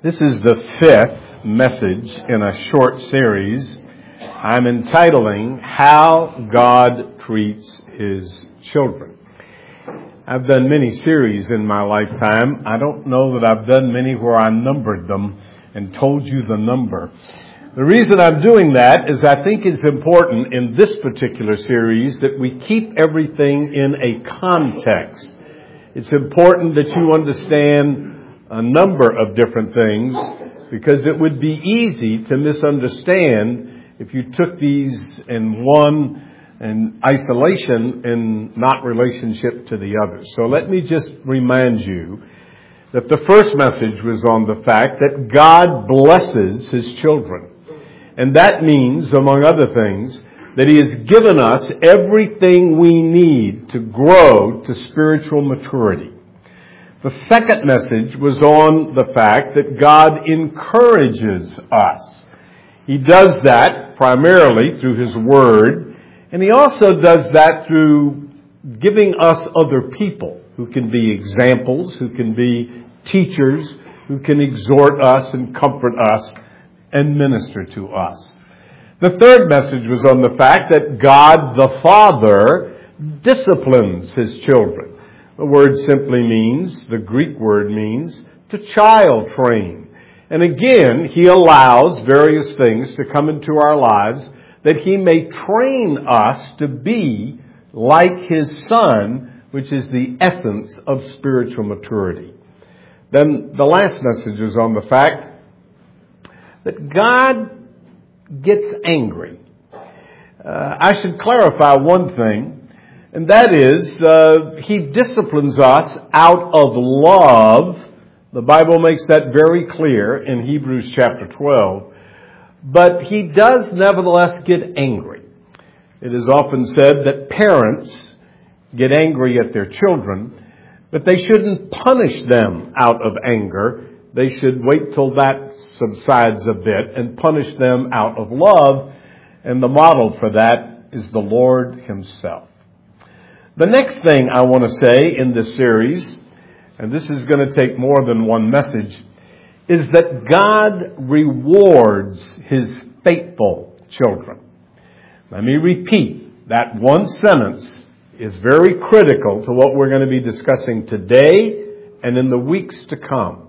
This is the fifth message in a short series I'm entitling How God Treats His Children. I've done many series in my lifetime. I don't know that I've done many where I numbered them and told you the number. The reason I'm doing that is I think it's important in this particular series that we keep everything in a context. It's important that you understand a number of different things, because it would be easy to misunderstand if you took these in one in isolation and not relationship to the other. So let me just remind you that the first message was on the fact that God blesses His children. And that means, among other things, that He has given us everything we need to grow to spiritual maturity. The second message was on the fact that God encourages us. He does that primarily through His Word, and He also does that through giving us other people who can be examples, who can be teachers, who can exhort us and comfort us and minister to us. The third message was on the fact that God the Father disciplines His children. The word simply means, the Greek word means, to child train. And again, He allows various things to come into our lives that He may train us to be like His Son, which is the essence of spiritual maturity. Then the last message is on the fact that God gets angry. I should clarify one thing. And that is, He disciplines us out of love. The Bible makes that very clear in Hebrews chapter 12. But He does nevertheless get angry. It is often said that parents get angry at their children, but they shouldn't punish them out of anger. They should wait till that subsides a bit and punish them out of love. And the model for that is the Lord Himself. The next thing I want to say in this series, and this is going to take more than one message, is that God rewards His faithful children. Let me repeat, that one sentence is very critical to what we're going to be discussing today and in the weeks to come.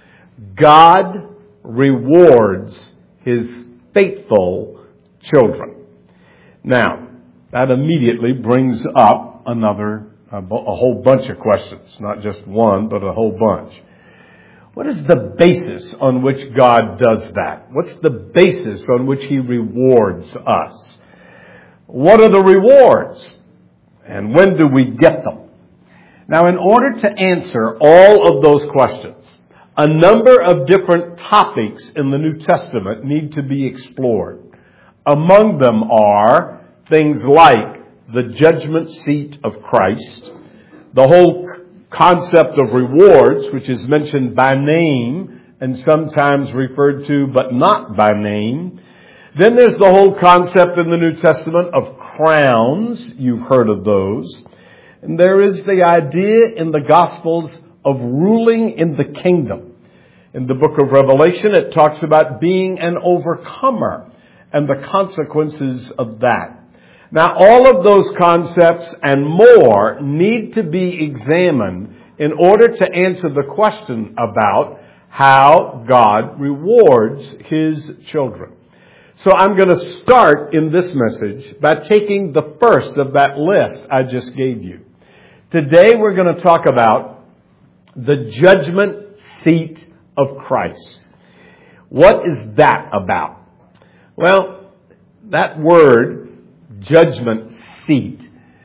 God rewards His faithful children. Now, that immediately brings up a whole bunch of questions. Not just one, but a whole bunch. What is the basis on which God does that? What's the basis on which He rewards us? What are the rewards? And when do we get them? Now, in order to answer all of those questions, a number of different topics in the New Testament need to be explored. Among them are things like the judgment seat of Christ, the whole concept of rewards, which is mentioned by name and sometimes referred to but not by name. Then there's the whole concept in the New Testament of crowns. You've heard of those. And there is the idea in the Gospels of ruling in the kingdom. In the book of Revelation, it talks about being an overcomer and the consequences of that. Now, all of those concepts and more need to be examined in order to answer the question about how God rewards His children. So I'm going to start in this message by taking the first of that list I just gave you. Today we're going to talk about the judgment seat of Christ. What is that about? Well, that word, judgment seat,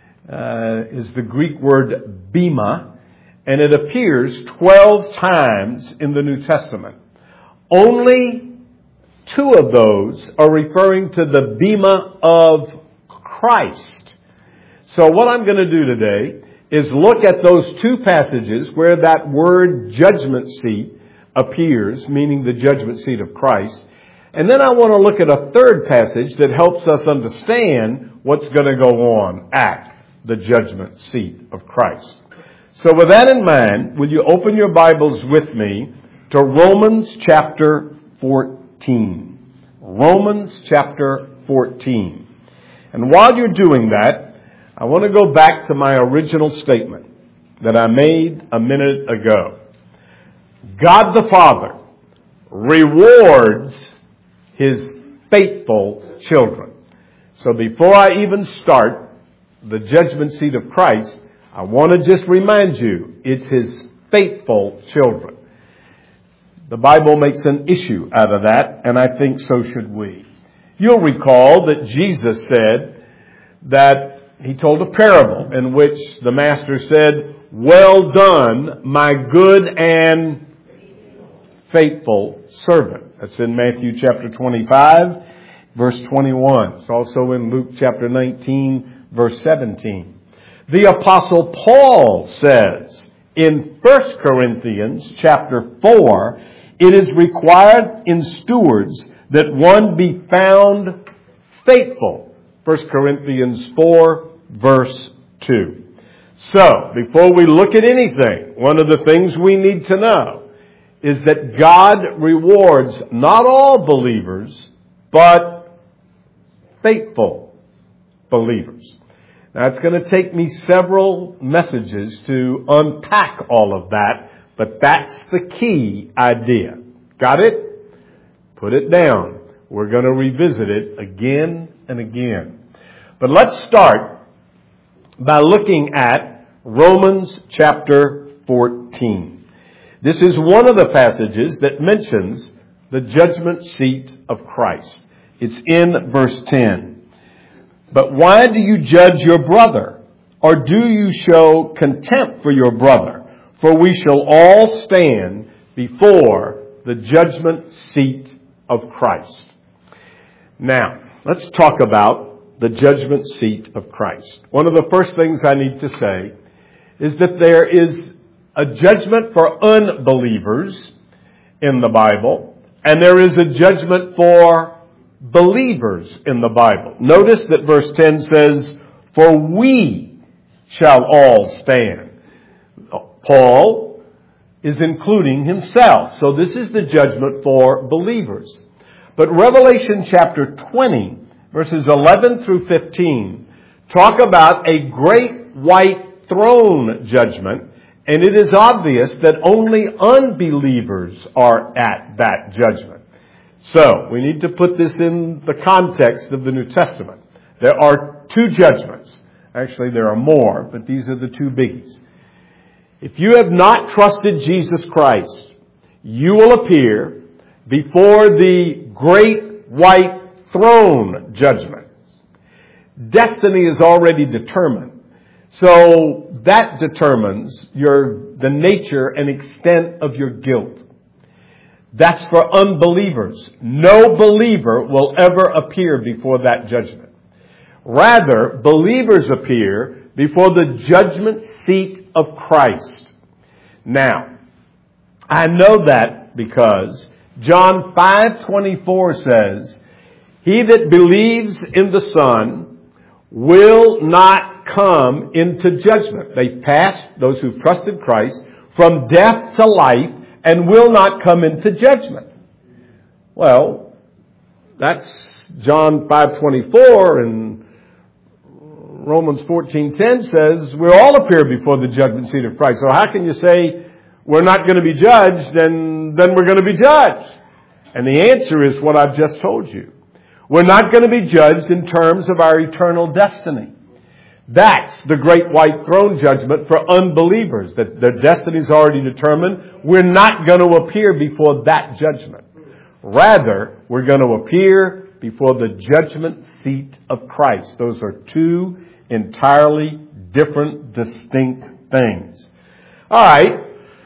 is the Greek word bema, and it appears 12 times in the New Testament. Only 2 of those are referring to the bema of Christ. So what I'm going to do today is look at those 2 passages where that word judgment seat appears, meaning the judgment seat of Christ. And then I want to look at a third passage that helps us understand what's going to go on at the judgment seat of Christ. So with that in mind, will you open your Bibles with me to Romans chapter 14. Romans chapter 14. And while you're doing that, I want to go back to my original statement that I made a minute ago. God the Father rewards His faithful children. So before I even start the judgment seat of Christ, I want to just remind you, it's His faithful children. The Bible makes an issue out of that, and I think so should we. You'll recall that Jesus said that He told a parable in which the Master said, "Well done, my good and faithful servant." That's in Matthew chapter 25, verse 21. It's also in Luke chapter 19, verse 17. The Apostle Paul says in 1 Corinthians chapter 4, it is required in stewards that one be found faithful. 1 Corinthians 4, verse 2. So, before we look at anything, one of the things we need to know is that God rewards not all believers, but faithful believers. Now, it's going to take me several messages to unpack all of that, but that's the key idea. Got it? Put it down. We're going to revisit it again and again. But let's start by looking at Romans chapter 14. This is one of the passages that mentions the judgment seat of Christ. It's in verse 10. But why do you judge your brother? Or do you show contempt for your brother? For we shall all stand before the judgment seat of Christ. Now, let's talk about the judgment seat of Christ. One of the first things I need to say is that there is a judgment for unbelievers in the Bible, and there is a judgment for believers in the Bible. Notice that verse 10 says, "For we shall all stand." Paul is including himself. So this is the judgment for believers. But Revelation chapter 20, verses 11 through 15, talk about a great white throne judgment, and it is obvious that only unbelievers are at that judgment. So, we need to put this in the context of the New Testament. There are two judgments. Actually, there are more, but these are the two biggies. If you have not trusted Jesus Christ, you will appear before the great white throne judgment. Destiny is already determined. So that determines the nature and extent of your guilt. That's for unbelievers. No believer will ever appear before that judgment. Rather, believers appear before the judgment seat of Christ. Now, I know that because John 5:24 says, "He that believes in the Son will not come into judgment." They pass, those who've trusted Christ, from death to life and will not come into judgment. Well, that's John 5:24, and Romans 14:10 says we'll all appear before the judgment seat of Christ. So how can you say we're not going to be judged and then we're going to be judged? And the answer is what I've just told you. We're not going to be judged in terms of our eternal destiny. That's the great white throne judgment for unbelievers, that their destiny is already determined. We're not going to appear before that judgment. Rather, we're going to appear before the judgment seat of Christ. Those are two entirely different, distinct things. All right.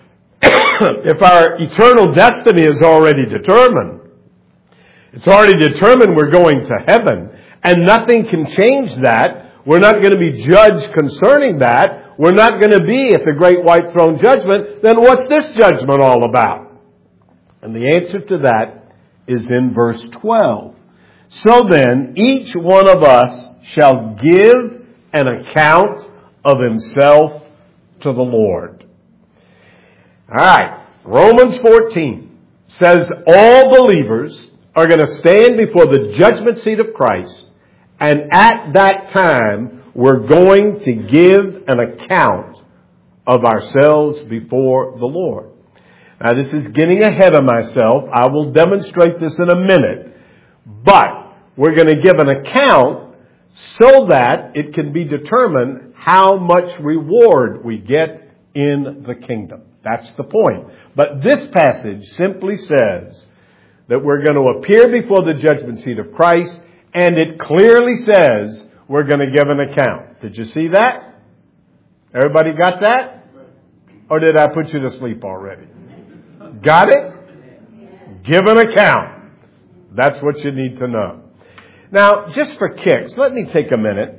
If our eternal destiny is already determined, it's already determined we're going to heaven, and nothing can change that. We're not going to be judged concerning that. We're not going to be at the great white throne judgment. Then what's this judgment all about? And the answer to that is in verse 12. So then, each one of us shall give an account of himself to the Lord. All right. Romans 14 says all believers are going to stand before the judgment seat of Christ, and at that time we're going to give an account of ourselves before the Lord. Now, this is getting ahead of myself. I will demonstrate this in a minute. But we're going to give an account so that it can be determined how much reward we get in the kingdom. That's the point. But this passage simply says that we're going to appear before the judgment seat of Christ, and it clearly says we're going to give an account. Did you see that? Everybody got that? Or did I put you to sleep already? Got it? Give an account. That's what you need to know. Now, just for kicks, let me take a minute.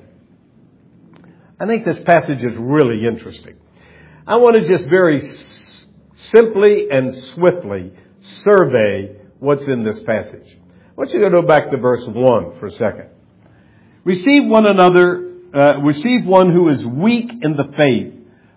I think this passage is really interesting. I want to just very simply and swiftly survey what's in this passage. I want you to go back to verse 1 for a second. Receive one who is weak in the faith,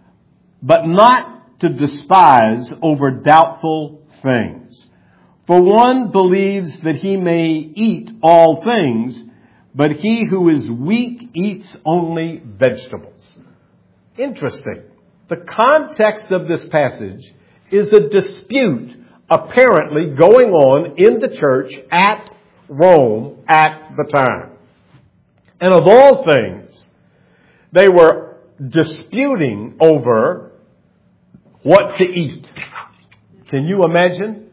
but not to despise over doubtful things. For one believes that he may eat all things, but he who is weak eats only vegetables. Interesting. The context of this passage is a dispute apparently going on in the church at Rome at the time. And of all things, they were disputing over what to eat. Can you imagine?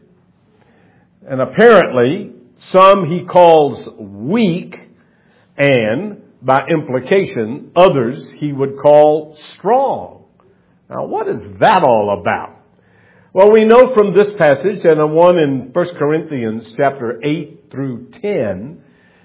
And apparently, some he calls weak, and by implication, others he would call strong. Now, what is that all about? Well, we know from this passage and the one in 1 Corinthians chapter 8 through 10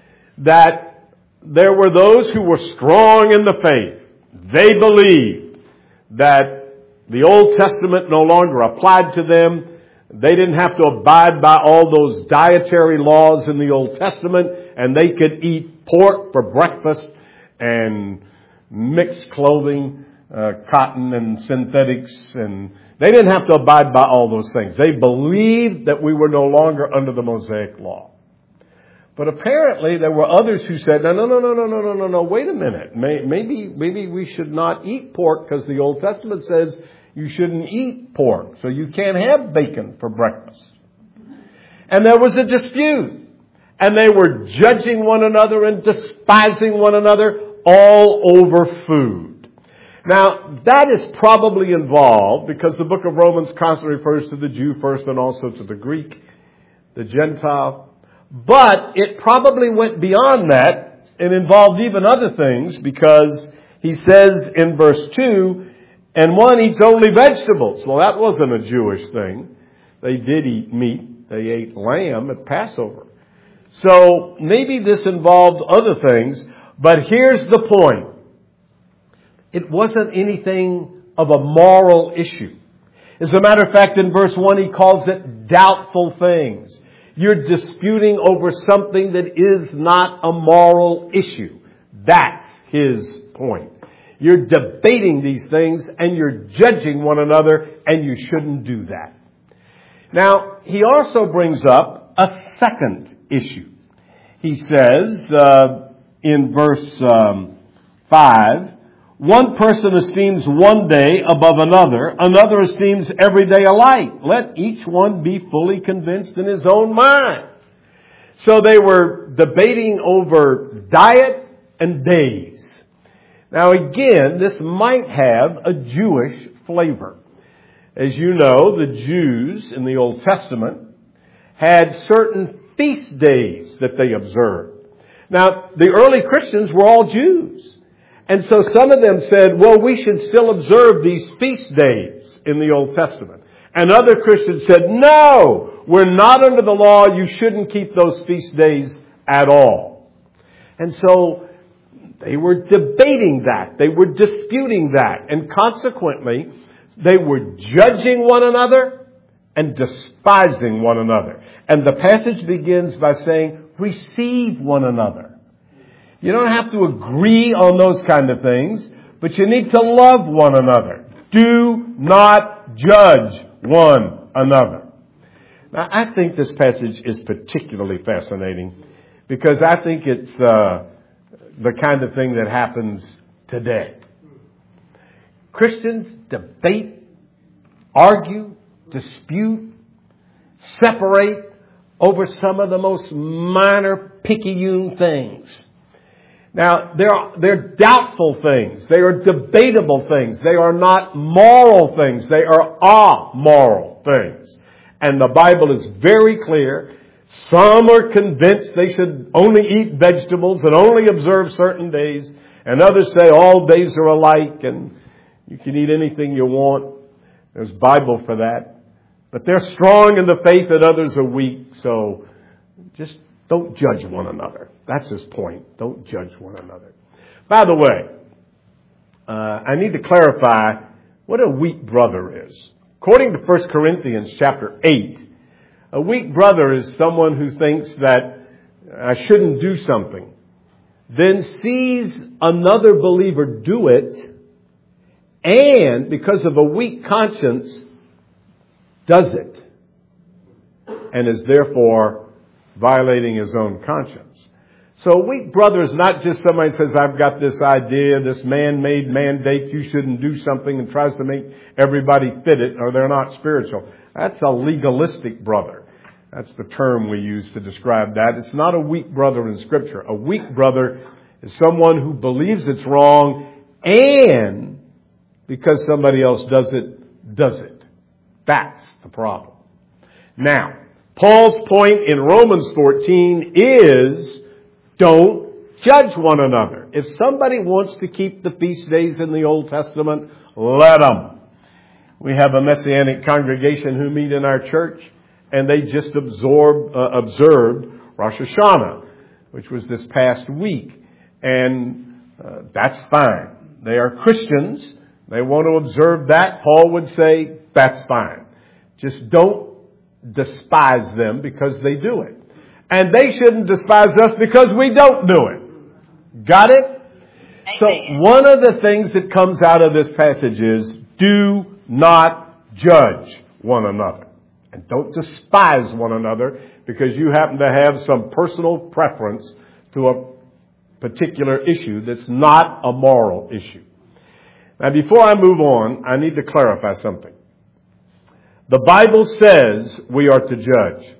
that there were those who were strong in the faith. They believed that the Old Testament no longer applied to them. They didn't have to abide by all those dietary laws in the Old Testament, and they could eat pork for breakfast and mixed clothing, cotton and synthetics, and they didn't have to abide by all those things. They believed that we were no longer under the Mosaic law. But apparently there were others who said, no, wait a minute. Maybe we should not eat pork because the Old Testament says you shouldn't eat pork. So you can't have bacon for breakfast. And there was a dispute. And they were judging one another and despising one another all over food. Now, that is probably involved because the book of Romans constantly refers to the Jew first and also to the Greek, the Gentile. But it probably went beyond that and involved even other things because he says in verse 2, and one eats only vegetables. Well, that wasn't a Jewish thing. They did eat meat. They ate lamb at Passover. So maybe this involved other things, but here's the point. It wasn't anything of a moral issue. As a matter of fact, in verse 1, he calls it doubtful things. You're disputing over something that is not a moral issue. That's his point. You're debating these things and you're judging one another, and you shouldn't do that. Now, he also brings up a second issue. He says in verse 5, one person esteems one day above another, another esteems every day alike. Let each one be fully convinced in his own mind. So they were debating over diet and days. Now again, this might have a Jewish flavor. As you know, the Jews in the Old Testament had certain feast days that they observed. Now, the early Christians were all Jews. And so some of them said, well, we should still observe these feast days in the Old Testament. And other Christians said, no, we're not under the law. You shouldn't keep those feast days at all. And so they were debating that. They were disputing that. And consequently, they were judging one another and despising one another. And the passage begins by saying, receive one another. You don't have to agree on those kind of things, but you need to love one another. Do not judge one another. Now, I think this passage is particularly fascinating because I think it's the kind of thing that happens today. Christians debate, argue, dispute, separate over some of the most minor picayune things. Now, they're doubtful things. They are debatable things. They are not moral things. They are amoral things. And the Bible is very clear. Some are convinced they should only eat vegetables and only observe certain days. And others say all days are alike and you can eat anything you want. There's Bible for that. But they're strong in the faith and others are weak. So just don't judge one another. That's his point. Don't judge one another. By the way, I need to clarify what a weak brother is. According to 1 Corinthians chapter 8, a weak brother is someone who thinks that I shouldn't do something, then sees another believer do it, and because of a weak conscience, does it, and is therefore violating his own conscience. So a weak brother is not just somebody who says, I've got this idea, this man-made mandate, you shouldn't do something, and tries to make everybody fit it, or they're not spiritual. That's a legalistic brother. That's the term we use to describe that. It's not a weak brother in Scripture. A weak brother is someone who believes it's wrong, and because somebody else does it. That's the problem. Now, Paul's point in Romans 14 is don't judge one another. If somebody wants to keep the feast days in the Old Testament, let them. We have a Messianic congregation who meet in our church, and they just observed Rosh Hashanah, which was this past week. And that's fine. They are Christians. They want to observe that. Paul would say, that's fine. Just don't despise them because they do it. And they shouldn't despise us because we don't do it. Got it? Amen. So one of the things that comes out of this passage is do not judge one another. And don't despise one another because you happen to have some personal preference to a particular issue that's not a moral issue. Now, before I move on, I need to clarify something. The Bible says we are to judge.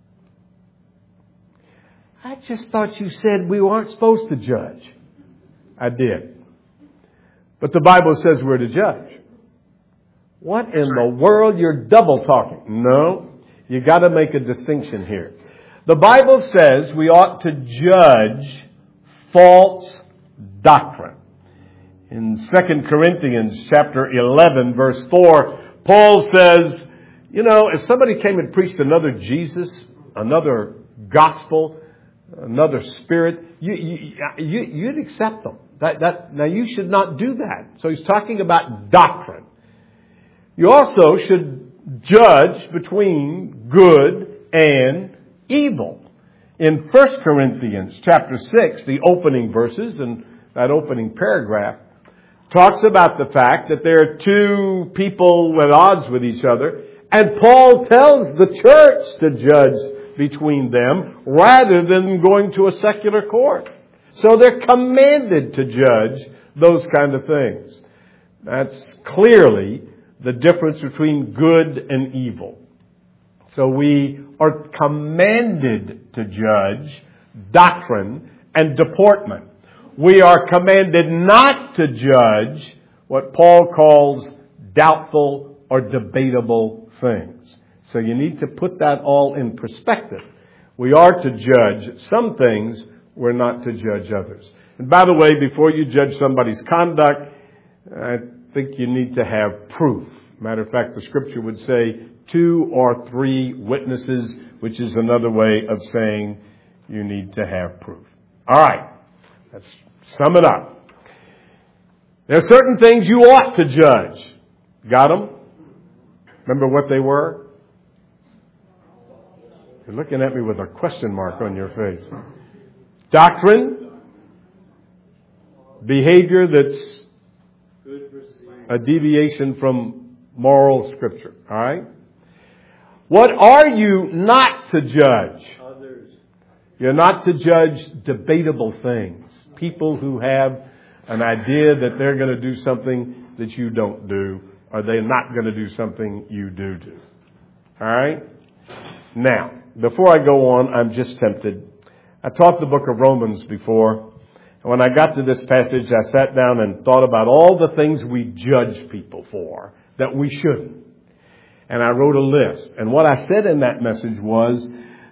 I just thought you said we weren't supposed to judge. I did. But the Bible says we're to judge. What in the world? You're double talking. No, you got to make a distinction here. The Bible says we ought to judge false doctrine. In 2 Corinthians chapter 11, verse 4, Paul says, if somebody came and preached another Jesus, another gospel, another spirit, you'd accept them. Now you should not do that. So he's talking about doctrine. You also should judge between good and evil. In 1 Corinthians chapter 6, the opening verses and that opening paragraph talks about the fact that there are two people at odds with each other, and Paul tells the church to judge between them rather than going to a secular court. So they're commanded to judge those kind of things. That's clearly the difference between good and evil. So we are commanded to judge doctrine and deportment. We are commanded not to judge what Paul calls doubtful or debatable things. So you need to put that all in perspective. We are to judge some things, we're not to judge others. And by the way, before you judge somebody's conduct, I think you need to have proof. Matter of fact, the Scripture would say 2 or 3 witnesses, which is another way of saying you need to have proof. All right. Let's sum it up. There are certain things you ought to judge. Got them? Remember what they were? You're looking at me with a question mark on your face. Doctrine. Behavior that's a deviation from moral Scripture. All right? What are you not to judge? Others. You're not to judge debatable things. People who have an idea that they're going to do something that you don't do, or they're not going to do something you do. All right? Now, before I go on, I'm just tempted. I taught the book of Romans before. And when I got to this passage, I sat down and thought about all the things we judge people for that we shouldn't. And I wrote a list. And what I said in that message was,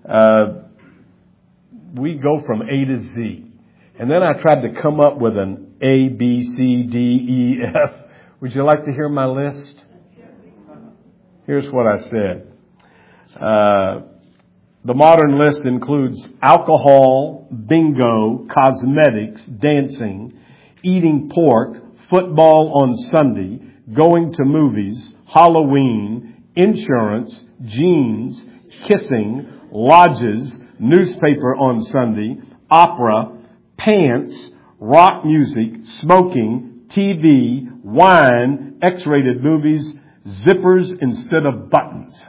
we go from A to Z. And then I tried to come up with an A, B, C, D, E, F. Would you like to hear my list? Here's what I said. The modern list includes alcohol, bingo, cosmetics, dancing, eating pork, football on Sunday, going to movies, Halloween, insurance, jeans, kissing, lodges, newspaper on Sunday, opera, pants, rock music, smoking, TV, wine, X-rated movies, zippers instead of buttons.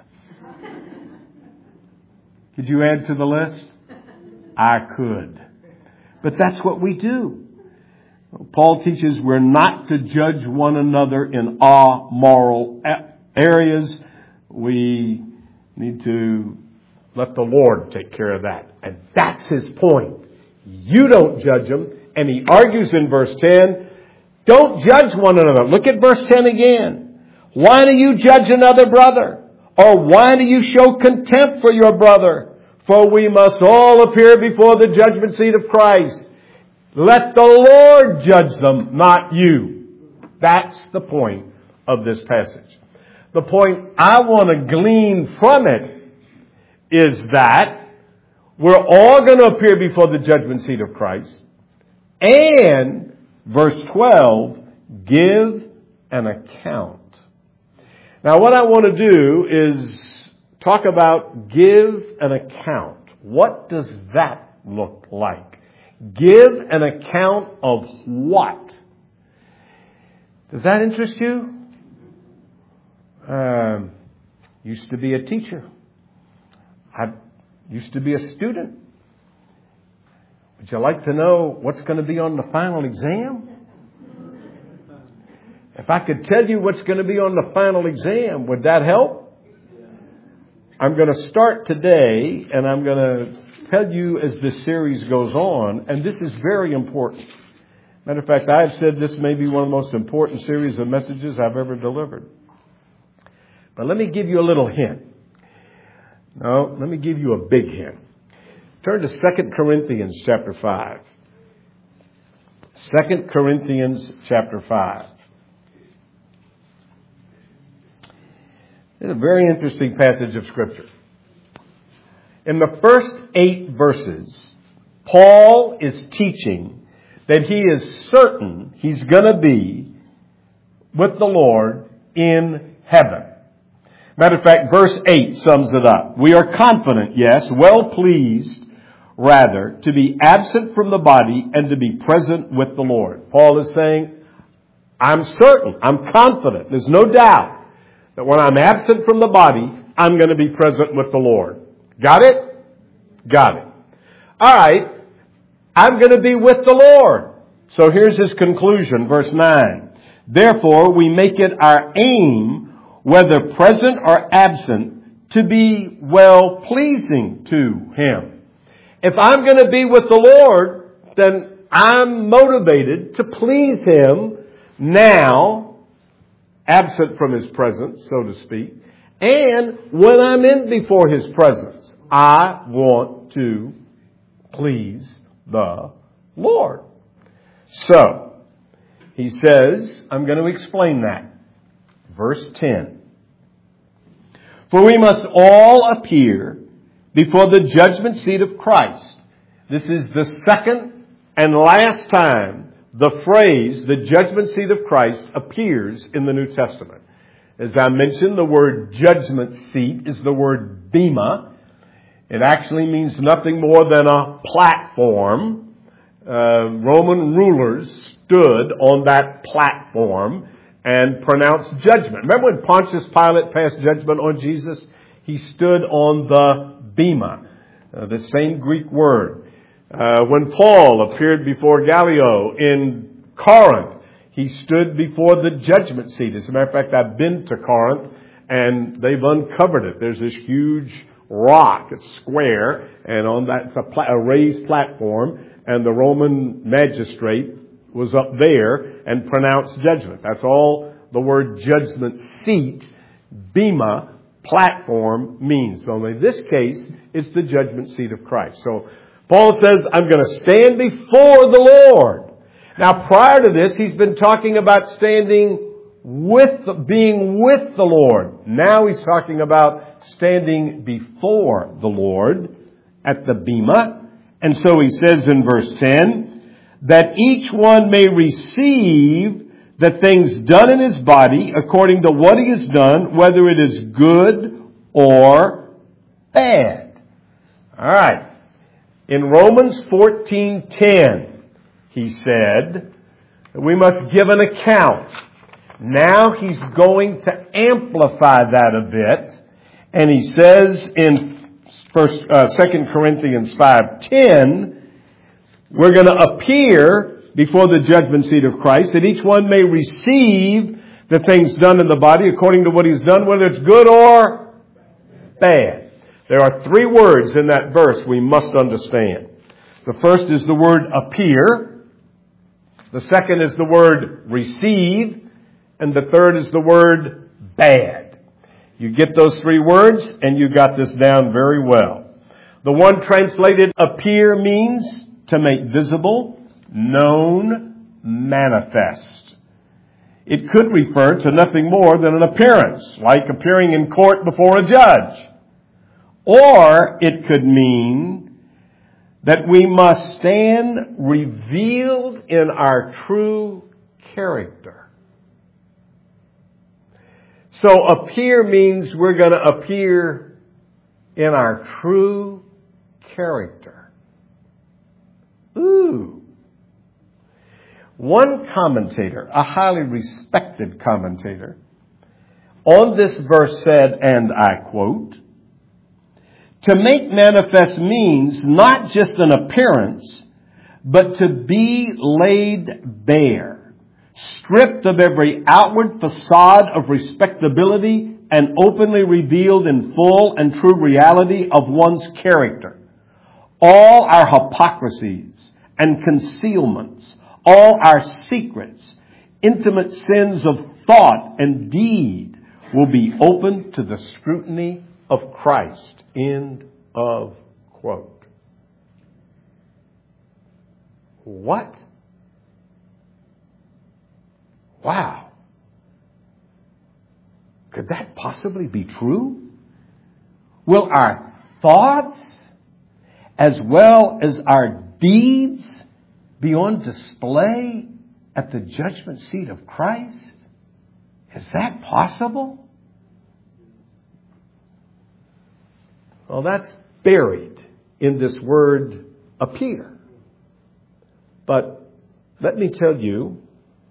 Could you add to the list? I could. But that's what we do. Paul teaches we're not to judge one another in our moral areas. We need to let the Lord take care of that. And that's his point. You don't judge them. And he argues in verse 10, don't judge one another. Look at verse 10 again. Why do you judge another brother? Or why do you show contempt for your brother? For we must all appear before the judgment seat of Christ. Let the Lord judge them, not you. That's the point of this passage. The point I want to glean from it is that we're all going to appear before the judgment seat of Christ. And, verse 12, give an account. Now what I want to do is talk about give an account. What does that look like? Give an account of what? Does that interest you? Used to be a teacher. I used to be a student. Would you like to know what's going to be on the final exam? If I could tell you what's going to be on the final exam, would that help? I'm going to start today, and I'm going to tell you as this series goes on, and this is very important. Matter of fact, I've said this may be one of the most important series of messages I've ever delivered. But let me give you a little hint. No, let me give you a big hint. Turn to 2 Corinthians chapter 5. 2 Corinthians chapter 5. It's a very interesting passage of Scripture. In the first 8 verses, Paul is teaching that he is certain he's going to be with the Lord in heaven. Matter of fact, verse 8 sums it up. We are confident, yes, well pleased, rather, to be absent from the body and to be present with the Lord. Paul is saying, I'm certain, I'm confident, there's no doubt that when I'm absent from the body, I'm going to be present with the Lord. Got it? Got it. All right. I'm going to be with the Lord. So here's his conclusion, verse 9. Therefore, we make it our aim, whether present or absent, to be well-pleasing to him. If I'm going to be with the Lord, then I'm motivated to please him now, absent from his presence, so to speak. And when I'm in before his presence, I want to please the Lord. So, he says, I'm going to explain that. Verse 10. For we must all appear before the judgment seat of Christ. This is the second and last time the phrase, the judgment seat of Christ, appears in the New Testament. As I mentioned, the word judgment seat is the word bema. It actually means nothing more than a platform. Roman rulers stood on that platform and pronounced judgment. Remember when Pontius Pilate passed judgment on Jesus? He stood on the bema, the same Greek word. When Paul appeared before Gallio in Corinth, he stood before the judgment seat. As a matter of fact, I've been to Corinth and they've uncovered it. There's this huge rock. It's square, and on that it's a raised platform, and the Roman magistrate was up there and pronounced judgment. That's all the word judgment seat, bema, platform means. Only in this case, it's the judgment seat of Christ. So Paul says, I'm going to stand before the Lord. Now, prior to this, he's been talking about being with the Lord. Now he's talking about standing before the Lord at the bema. And so he says in verse 10, that each one may receive the things done in his body according to what he has done, whether it is good or bad. All right. In Romans 14:10, he said that we must give an account. Now he's going to amplify that a bit. And he says in 2 Corinthians 5:10, we're going to appear before the judgment seat of Christ, that each one may receive the things done in the body according to what he's done, whether it's good or bad. There are three words in that verse we must understand. The first is the word appear. The second is the word receive. And the third is the word bad. You get those three words and you got this down very well. The one translated appear means to make visible, known, manifest. It could refer to nothing more than an appearance, like appearing in court before a judge. Or it could mean that we must stand revealed in our true character. So appear means we're going to appear in our true character. Ooh. One commentator, a highly respected commentator, on this verse said, and I quote, to make manifest means not just an appearance, but to be laid bare, stripped of every outward facade of respectability and openly revealed in full and true reality of one's character. All our hypocrisies and concealments, all our secrets, intimate sins of thought and deed will be open to the scrutiny of Christ. End of quote. What? Wow. Could that possibly be true? Will our thoughts as well as our deeds be on display at the judgment seat of Christ? Is that possible? Well, that's buried in this word appear. But let me tell you,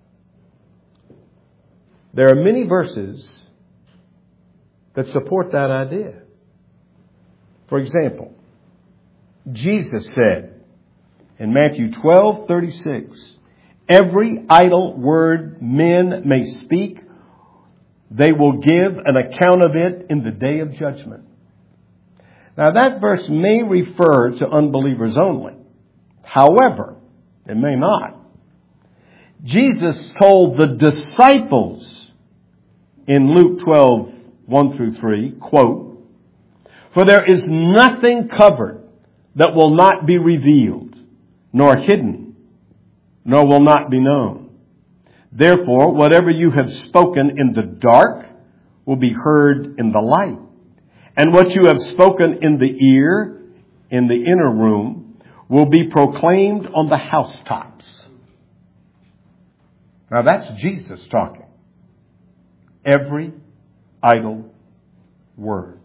there are many verses that support that idea. For example, Jesus said in Matthew 12:36, every idle word men may speak, they will give an account of it in the day of judgment. Now that verse may refer to unbelievers only. However, it may not. Jesus told the disciples in Luke 12:1-3, quote, for there is nothing covered that will not be revealed, nor hidden, nor will not be known. Therefore, whatever you have spoken in the dark will be heard in the light. And what you have spoken in the ear, in the inner room, will be proclaimed on the housetops. Now that's Jesus talking. Every idle word.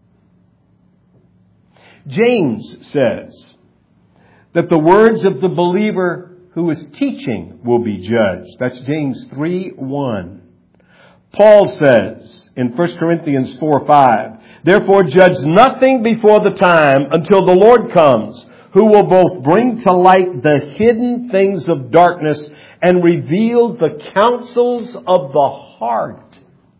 James says that the words of the believer who is teaching will be judged. That's James 3:1. Paul says in 1 Corinthians 4:5 Therefore judge nothing before the time until the Lord comes, who will both bring to light the hidden things of darkness and reveal the counsels of the heart.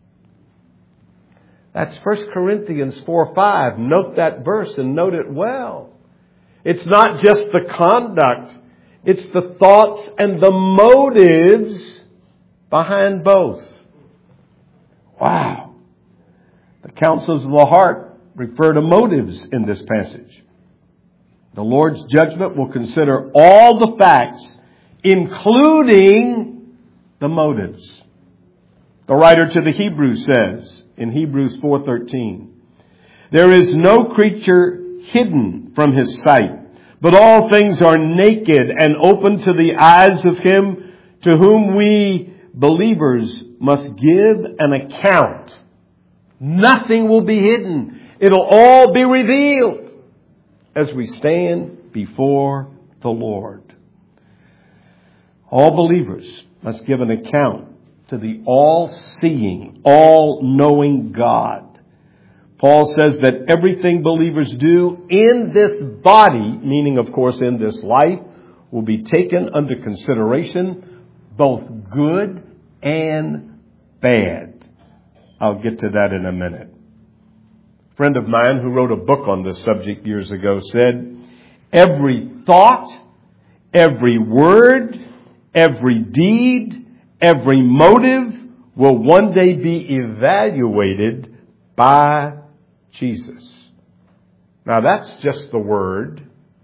That's 1 Corinthians 4:5. Note that verse and note it well. It's not just the conduct. It's the thoughts and the motives behind both. Wow. The counsels of the heart refer to motives in this passage. The Lord's judgment will consider all the facts, including the motives. The writer to the Hebrews says in Hebrews 4:13, there is no creature hidden from His sight, but all things are naked and open to the eyes of Him to whom we believers must give an account. Nothing will be hidden. It'll all be revealed as we stand before the Lord. All believers must give an account to the all-seeing, all-knowing God. Paul says that everything believers do in this body, meaning of course in this life, will be taken under consideration, both good and bad. I'll get to that in a minute. A friend of mine who wrote a book on this subject years ago said, every thought, every word, every deed, every motive will one day be evaluated by Jesus. Now that's just the word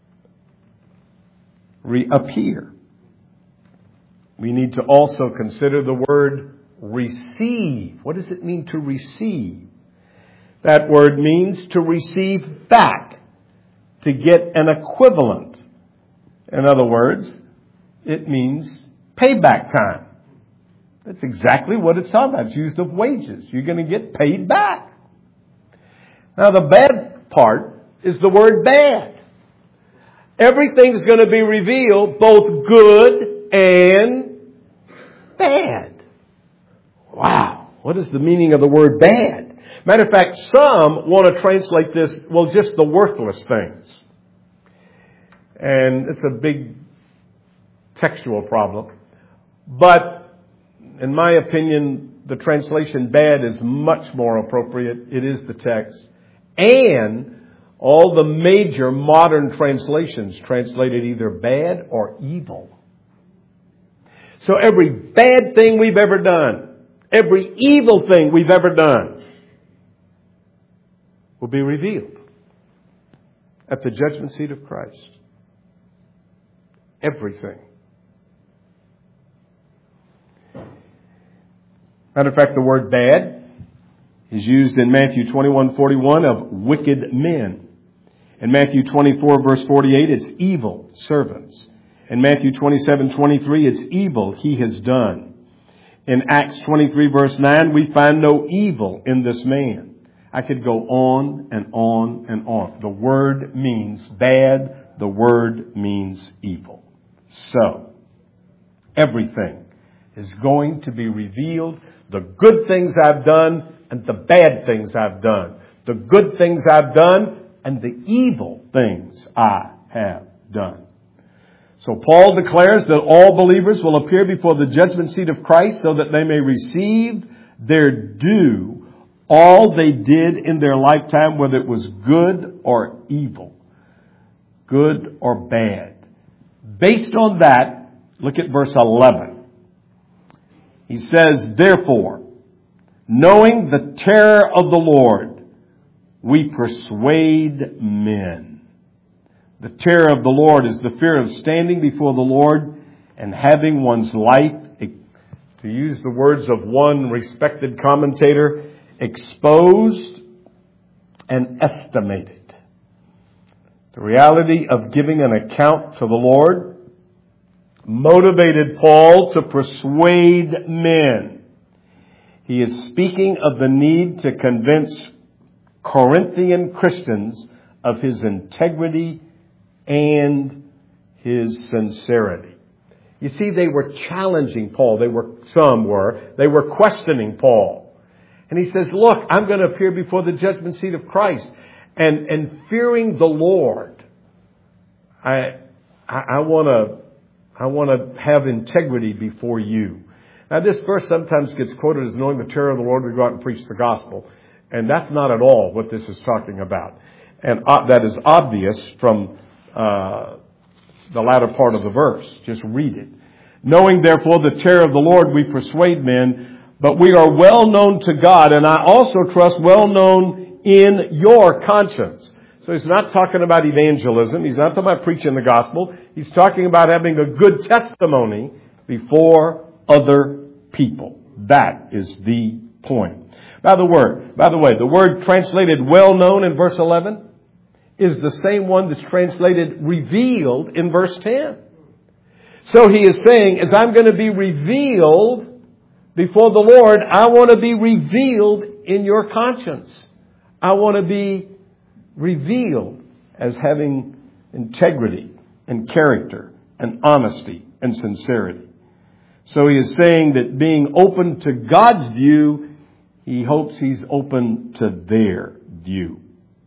reappear. We need to also consider the word receive. What does it mean to receive? That word means to receive back, to get an equivalent. In other words, it means payback time. That's exactly what it's talking about. It's used of wages. You're going to get paid back. Now the bad part is the word bad. Everything's going to be revealed, both good and bad. Wow. What is the meaning of the word bad? Matter of fact, some want to translate this, well, just the worthless things. And it's a big textual problem. But in my opinion, the translation bad is much more appropriate. It is the text. And all the major modern translations translated either bad or evil. So every bad thing we've ever done, every evil thing we've ever done will be revealed at the judgment seat of Christ. Everything. Matter of fact, the word bad is used in Matthew 21:41 of wicked men. In Matthew 24 verse 48, it's evil servants. In Matthew 27:23, it's evil he has done. In Acts 23 verse 9, we find no evil in this man. I could go on and on and on. The word means bad. The word means evil. So, everything is going to be revealed. The good things I've done and the bad things I've done. The good things I've done and the evil things I have done. So Paul declares that all believers will appear before the judgment seat of Christ so that they may receive their due, all they did in their lifetime, whether it was good or evil, good or bad. Based on that, look at verse 11. He says, therefore, knowing the terror of the Lord, we persuade men. The terror of the Lord is the fear of standing before the Lord and having one's life, to use the words of one respected commentator, exposed and estimated. The reality of giving an account to the Lord motivated Paul to persuade men. He is speaking of the need to convince Corinthian Christians of his integrity and his sincerity. You see, they were challenging Paul. They were questioning Paul. And he says, look, I'm going to appear before the judgment seat of Christ. And fearing the Lord, I want to have integrity before you. Now, this verse sometimes gets quoted as knowing the terror of the Lord, we go out and preach the gospel. And that's not at all what this is talking about. And that is obvious from the latter part of the verse. Just read it. Knowing, therefore, the terror of the Lord, we persuade men, but we are well known to God, and I also trust well known in your conscience. So he's not talking about evangelism. He's not talking about preaching the gospel. He's talking about having a good testimony before other people. That is the point. By the way, the word translated well known in verse 11 is the same one that's translated revealed in verse 10. So he is saying, as I'm going to be revealed before the Lord, I want to be revealed in your conscience. I want to be revealed as having integrity and character and honesty and sincerity. So he is saying that being open to God's view, he hopes he's open to their view.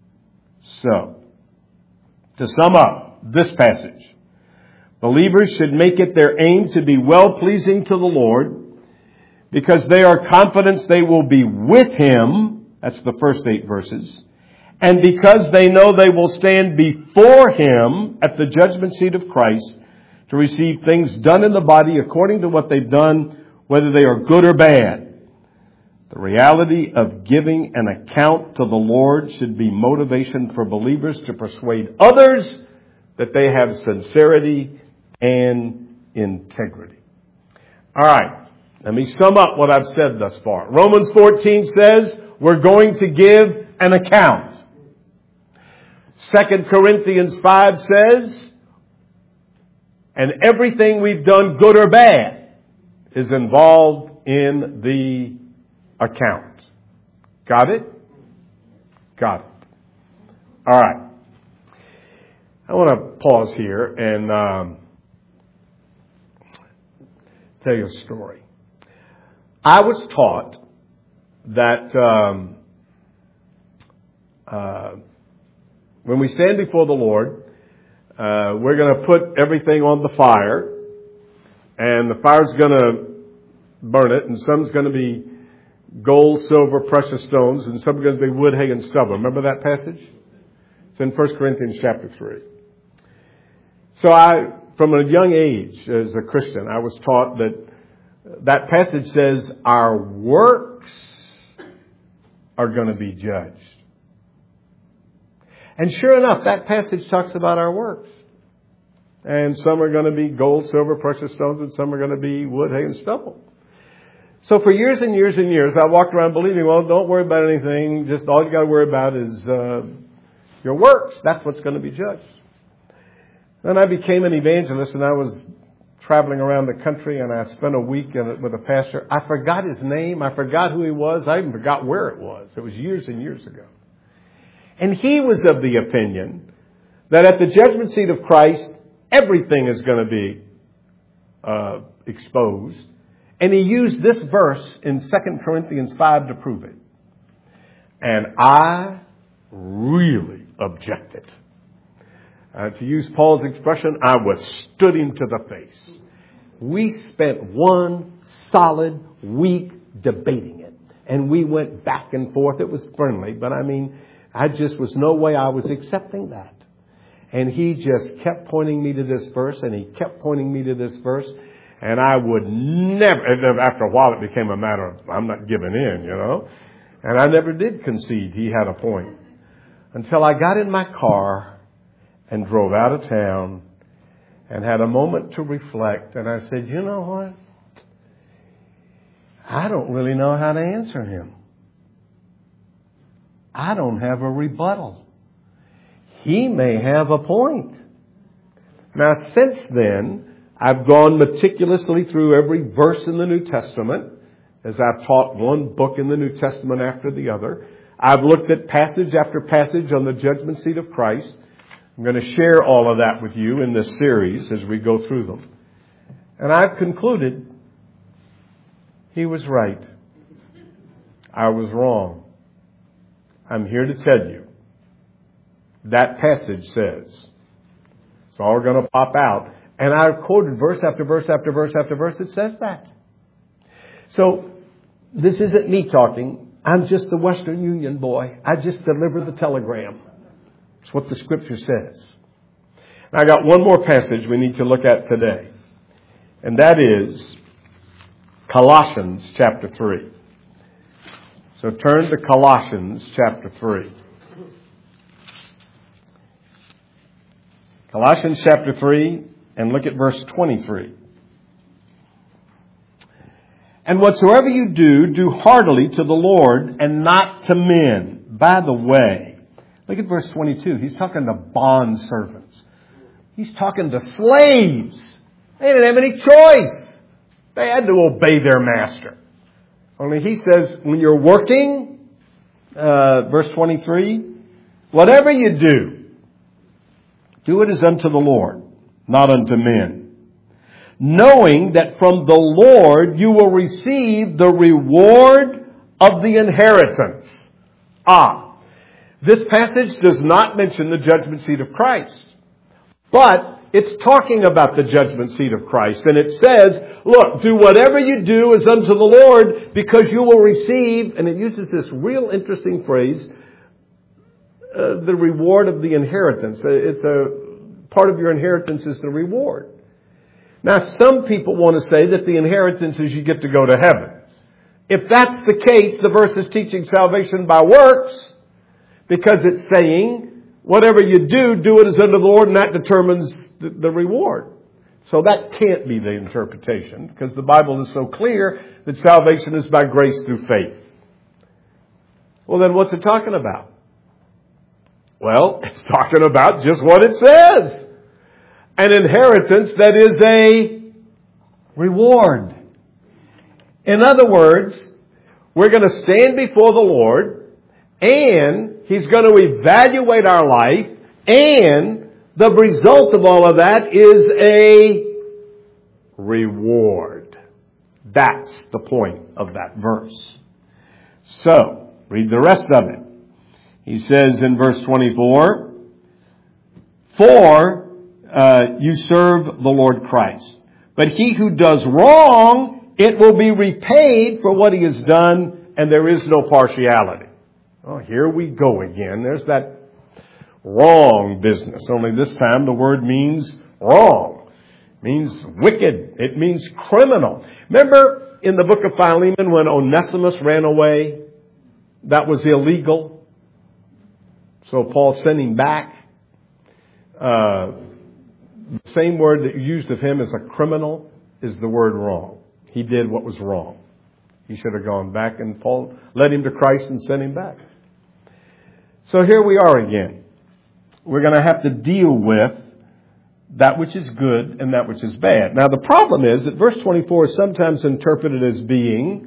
So, to sum up this passage, believers should make it their aim to be well-pleasing to the Lord because they are confident they will be with Him. That's the first 8 verses. And because they know they will stand before Him at the judgment seat of Christ to receive things done in the body according to what they've done, whether they are good or bad. The reality of giving an account to the Lord should be motivation for believers to persuade others that they have sincerity and integrity. All right, let me sum up what I've said thus far. Romans 14 says we're going to give an account. 2 Corinthians 5 says, and everything we've done, good or bad, is involved in the account. Got it? Got it. All right. I want to pause here and tell you a story. I was taught that when we stand before the Lord, we're going to put everything on the fire, and the fire's going to burn it, and some's going to be gold, silver, precious stones, and some are going to be wood, hay, and stubble. Remember that passage? It's in 1 Corinthians chapter 3. So from a young age as a Christian, I was taught that passage says our works are going to be judged. And sure enough, that passage talks about our works. And some are going to be gold, silver, precious stones, and some are going to be wood, hay, and stubble. So for years and years and years, I walked around believing, well, don't worry about anything. Just all you got to worry about is your works. That's what's going to be judged. Then I became an evangelist, and I was traveling around the country, and I spent a week with a pastor. I forgot his name. I forgot who he was. I even forgot where it was. It was years and years ago. And he was of the opinion that at the judgment seat of Christ, everything is going to be exposed. And he used this verse in 2 Corinthians 5 to prove it. And I really objected. To use Paul's expression, I withstood him to the face. We spent one solid week debating it. And we went back and forth. It was friendly, but I just was no way I was accepting that. And he just kept pointing me to this verse, and he kept pointing me to this verse. And I would never, after a while it became a matter of, I'm not giving in, And I never did concede he had a point. Until I got in my car and drove out of town and had a moment to reflect. And I said, you know what? I don't really know how to answer him. I don't have a rebuttal. He may have a point. Now, since then, I've gone meticulously through every verse in the New Testament, as I've taught one book in the New Testament after the other. I've looked at passage after passage on the judgment seat of Christ. I'm going to share all of that with you in this series as we go through them. And I've concluded he was right. I was wrong. I'm here to tell you. That passage says. It's all going to pop out. And I quoted verse after verse after verse after verse that says that. So, this isn't me talking. I'm just the Western Union boy. I just deliver the telegram. It's what the Scripture says. I got one more passage we need to look at today. And that is Colossians chapter 3. So turn to Colossians chapter 3. Colossians chapter 3 and look at verse 23. And whatsoever you do, do heartily to the Lord and not to men. By the way, look at verse 22. He's talking to bond servants. He's talking to slaves. They didn't have any choice. They had to obey their master. Only he says, when you're working, verse 23, whatever you do it as unto the Lord, not unto men. Knowing that from the Lord you will receive the reward of the inheritance. This passage does not mention the judgment seat of Christ. But it's talking about the judgment seat of Christ. And it says, look, do whatever you do as unto the Lord, because you will receive, and it uses this real interesting phrase, the reward of the inheritance. It's a part of your inheritance is the reward. Now, some people want to say that the inheritance is you get to go to heaven. If that's the case, the verse is teaching salvation by works, because it's saying, whatever you do it as unto the Lord, and that determines the reward. So that can't be the interpretation, because the Bible is so clear that salvation is by grace through faith. Well, then what's it talking about? Well, it's talking about just what it says. An inheritance that is a reward. In other words, we're going to stand before the Lord, and He's going to evaluate our life, and the result of all of that is a reward. That's the point of that verse. So, read the rest of it. He says in verse 24, For you serve the Lord Christ. But he who does wrong, it will be repaid for what he has done, and there is no partiality. Oh, here we go again. There's that wrong business. Only this time the word means wrong. It means wicked. It means criminal. Remember in the book of Philemon when Onesimus ran away? That was illegal. So Paul sent him back. The same word that you used of him as a criminal is the word wrong. He did what was wrong. He should have gone back, and Paul led him to Christ and sent him back. So here we are again. We're going to have to deal with that which is good and that which is bad. Now the problem is that verse 24 is sometimes interpreted as being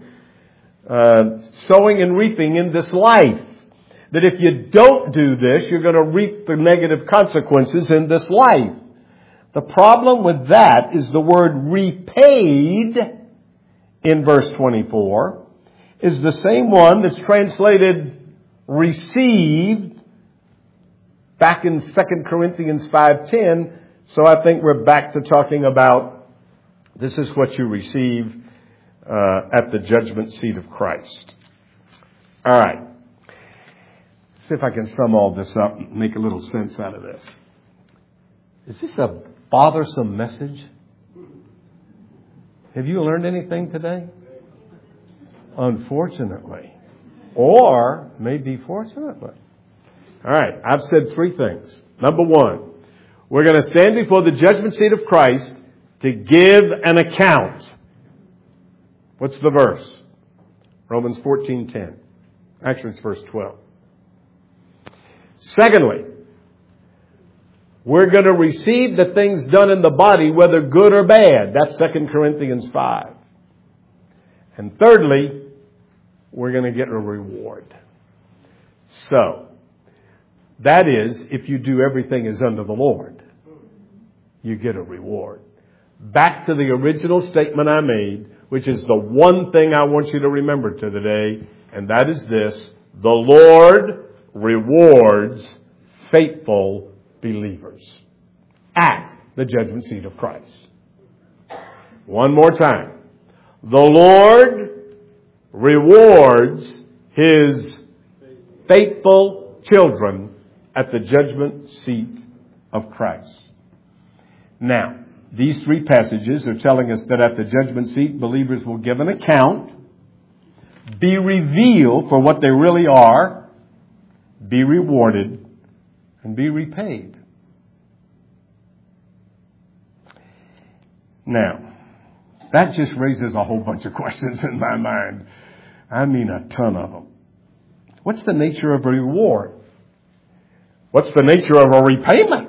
sowing and reaping in this life. That if you don't do this, you're going to reap the negative consequences in this life. The problem with that is the word repaid in verse 24 is the same one that's translated received back in 2 Corinthians 5:10. So I think we're back to talking about this is what you receive at the judgment seat of Christ. All right. See if I can sum all this up and make a little sense out of this. Is this a bothersome message? Have you learned anything today? Unfortunately. Or maybe fortunately. All right. I've said three things. Number one, we're going to stand before the judgment seat of Christ to give an account. What's the verse? Romans 14:10. Actually, it's verse 12. Secondly, we're going to receive the things done in the body, whether good or bad. That's 2 Corinthians 5. And thirdly, we're going to get a reward. So, that is, if you do everything as unto the Lord, you get a reward. Back to the original statement I made, which is the one thing I want you to remember today, and that is this: the Lord rewards faithful believers at the judgment seat of Christ. One more time. The Lord rewards His faithful children at the judgment seat of Christ. Now, these three passages are telling us that at the judgment seat, believers will give an account, be revealed for what they really are, be rewarded, and be repaid. Now, that just raises a whole bunch of questions in my mind. I mean, a ton of them. What's the nature of a reward? What's the nature of a repayment?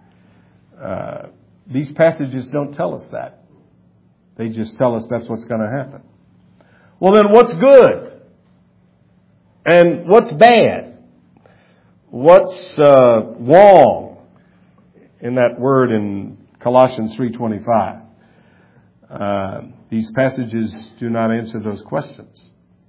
These passages don't tell us that. They just tell us that's what's going to happen. Well, then what's good? And what's bad? What's wrong in that word in Colossians 3:25? These passages do not answer those questions.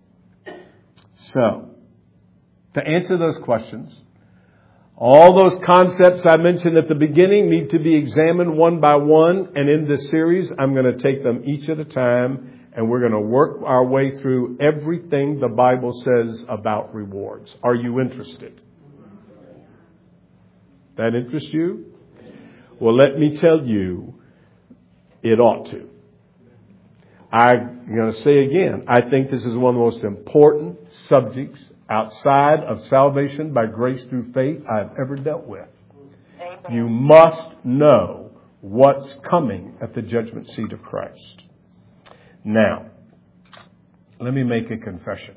So, to answer those questions, all those concepts I mentioned at the beginning need to be examined one by one. And in this series, I'm going to take them each at a time. And we're going to work our way through everything the Bible says about rewards. Are you interested? That interests you? Well, let me tell you, it ought to. I'm going to say again, I think this is one of the most important subjects outside of salvation by grace through faith I've ever dealt with. Amen. You must know what's coming at the judgment seat of Christ. Now, let me make a confession.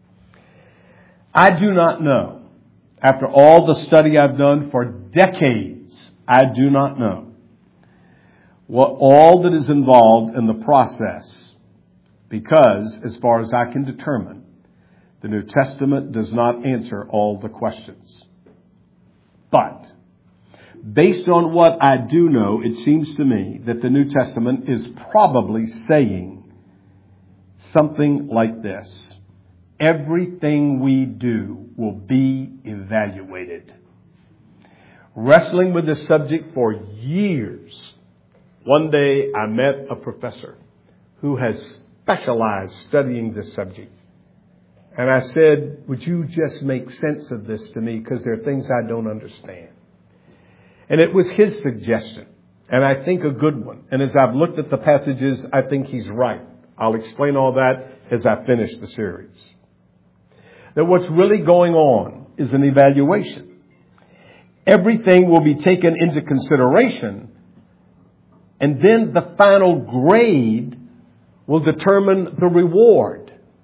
I do not know, after all the study I've done for decades, I do not know what all that is involved in the process, because as far as I can determine, the New Testament does not answer all the questions. But based on what I do know, it seems to me that the New Testament is probably saying something like this: everything we do will be evaluated. Wrestling with this subject for years, one day I met a professor who has specialized studying this subject. And I said, would you just make sense of this to me? Because there are things I don't understand. And it was his suggestion. And I think a good one. And as I've looked at the passages, I think he's right. I'll explain all that as I finish the series. That what's really going on is an evaluation. Everything will be taken into consideration. And then the final grade will determine the reward.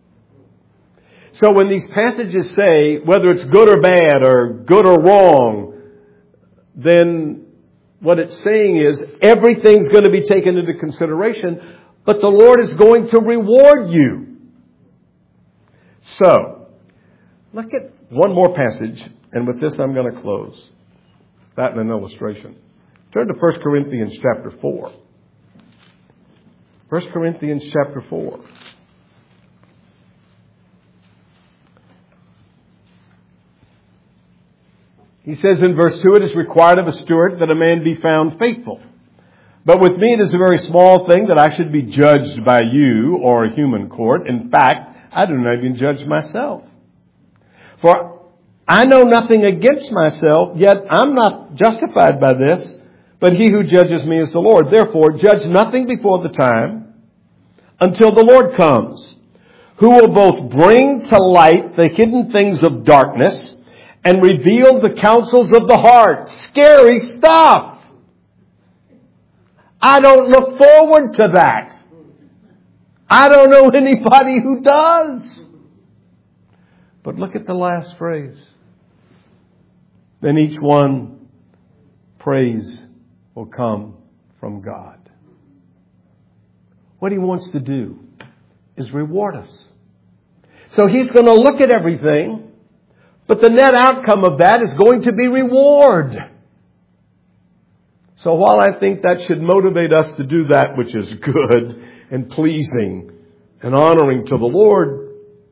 So when these passages say whether it's good or bad or good or wrong, then what it's saying is everything's going to be taken into consideration, but the Lord is going to reward you. So, look at one more passage, and with this I'm going to close. That and an illustration. Turn to 1 Corinthians chapter 4. 1 Corinthians chapter 4. He says in verse 2, it is required of a steward that a man be found faithful. But with me it is a very small thing that I should be judged by you or a human court. In fact, I do not even judge myself. For I know nothing against myself, yet I'm not justified by this. But he who judges me is the Lord. Therefore, judge nothing before the time until the Lord comes, who will both bring to light the hidden things of darkness and reveal the counsels of the heart. Scary stuff. I don't look forward to that. I don't know anybody who does. But look at the last phrase. Then each one, praise will come from God. What he wants to do is reward us. So he's going to look at everything. But the net outcome of that is going to be reward. So while I think that should motivate us to do that which is good, and pleasing and honoring to the Lord,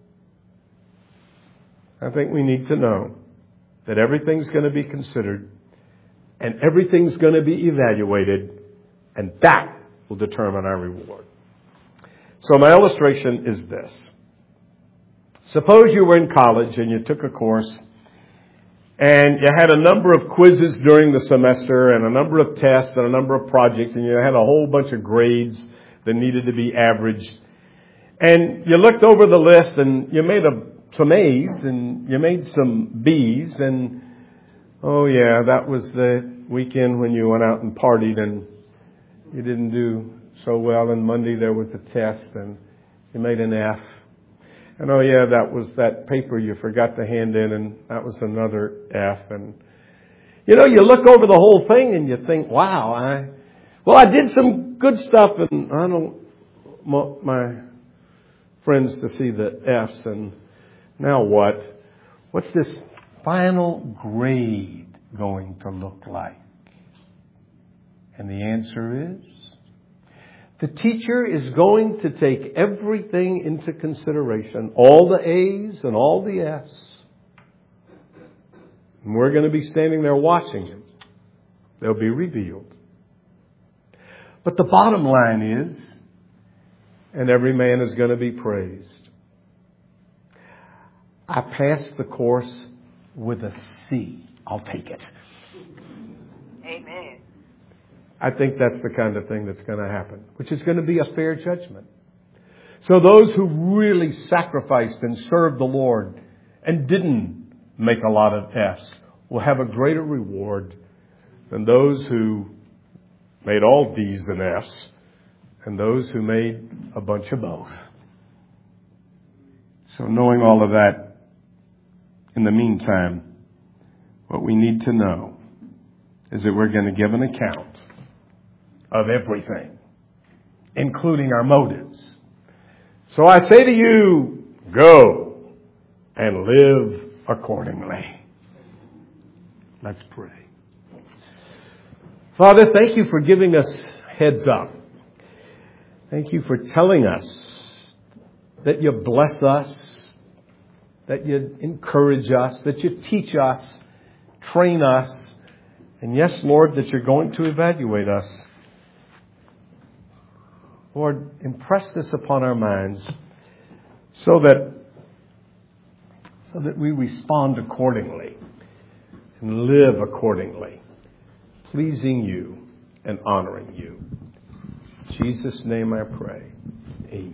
I think we need to know that everything's going to be considered and everything's going to be evaluated, and that will determine our reward. So my illustration is this. Suppose you were in college and you took a course and you had a number of quizzes during the semester and a number of tests and a number of projects, and you had a whole bunch of grades that needed to be averaged. And you looked over the list and you made some A's and you made some B's, and oh yeah, that was the weekend when you went out and partied and you didn't do so well, and Monday there was a test and you made an F. And oh yeah, that was that paper you forgot to hand in, and that was another F. And you know, you look over the whole thing and you think, wow, I did some good stuff, and I don't want my friends to see the F's, and now what? What's this final grade going to look like? And the answer is, the teacher is going to take everything into consideration, all the A's and all the F's. And we're going to be standing there watching him. They'll be revealed. But the bottom line is, and every man is going to be praised. I passed the course with a C. I'll take it. Amen. I think that's the kind of thing that's going to happen, which is going to be a fair judgment. So those who really sacrificed and served the Lord and didn't make a lot of F's will have a greater reward than those who made all D's and F's and those who made a bunch of both. So knowing all of that, in the meantime, what we need to know is that we're going to give an account of everything, including our motives. So I say to you, go and live accordingly. Let's pray. Father, thank you for giving us heads up. Thank you for telling us that you bless us, that you encourage us, that you teach us, train us, and yes, Lord, that you're going to evaluate us. Lord, impress this upon our minds so that we respond accordingly and live accordingly, pleasing you and honoring you. In Jesus' name I pray.